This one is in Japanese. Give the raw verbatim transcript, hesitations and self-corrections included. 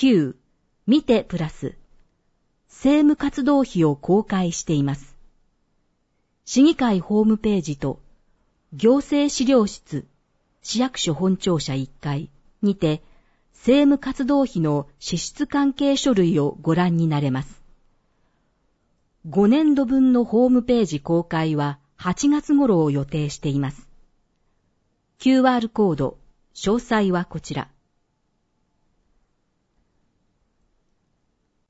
きゅう、見てプラス、政務活動費を公開しています。市議会ホームページと、行政資料室、市役所本庁舎いっかいにて、政務活動費の支出関係書類をご覧になれます。ごねんどぶんのホームページ公開ははちがつ頃を予定しています。キューアール コード、詳細はこちら。